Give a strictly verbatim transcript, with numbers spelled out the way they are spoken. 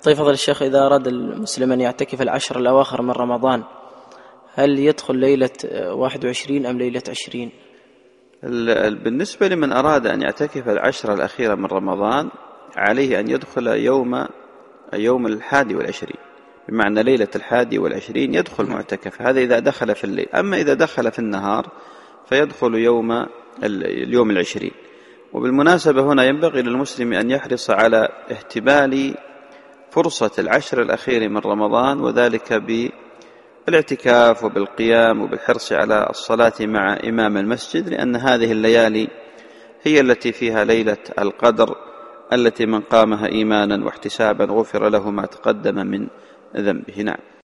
طيب فضل الشيخ، إذا أراد المسلم أن يعتكف العشر الأواخر من رمضان هل يدخل ليلة واحد وعشرين أم ليلة عشرين؟ بالنسبة لمن أراد أن يعتكف العشر الأخيرة من رمضان عليه أن يدخل يوم يوم الحادي والعشرين، بمعنى ليلة الحادي والعشرين يدخل معتكف، هذا إذا دخل في الليل. أما إذا دخل في النهار فيدخل يوم اليوم العشرين. وبالمناسبة هنا ينبغي للمسلم أن يحرص على احتمال فرصة العشر الأخير من رمضان، وذلك بالاعتكاف وبالقيام وبالحرص على الصلاة مع إمام المسجد، لأن هذه الليالي هي التي فيها ليلة القدر التي من قامها إيمانا واحتسابا غفر له ما تقدم من ذنبه. نعم.